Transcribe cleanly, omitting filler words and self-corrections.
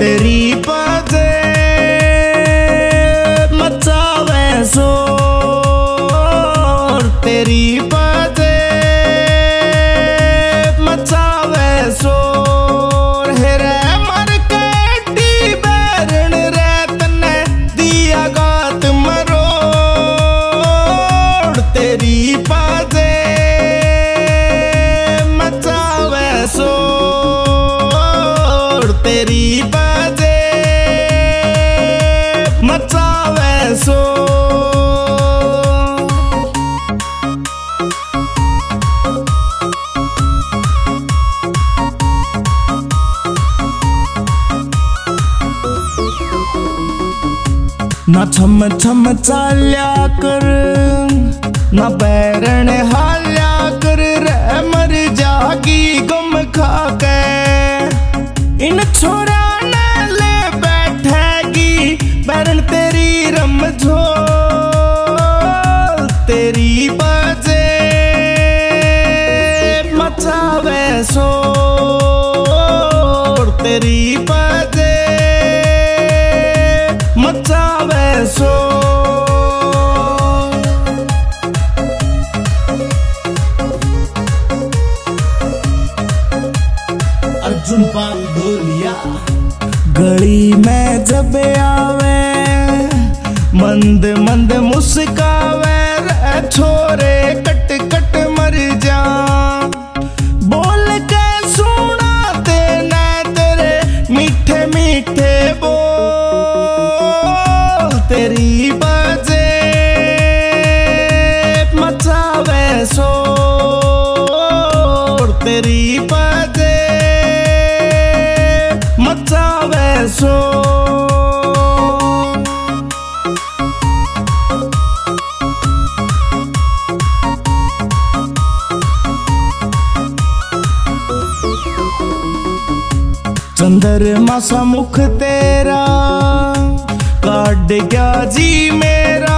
तेरी बाजे मचावे शोर, तेरी बाजे मचावे शोर। हेरे मर केटी बैरण रे तने दिया गात मरोड़, तेरी बाजे मचावे शोर, तेरी बाजे मचावे शोर। ना छम छम चाल्या कर, ना बैरण हाल्या कर रे मर जागी गम खाके। इन छोरा ने ले बैठेगी बैरण तेरी रमझोल, तेरी बाजे मचावे शोर, तेरी बाजे मचावे शोर। अर्जुन पाल ढोलिया। गली में जब आवे मंद मंद मुस्कावे रे छोरे कट कट मर जा। बोल के सुना देना तेरे मीठे मीठे बोल, तेरी बाजे मचावे शोर, तेरी बाजे मचावे शोर। चंद्रमा सा मुख तेरा काट गया जी मेरा,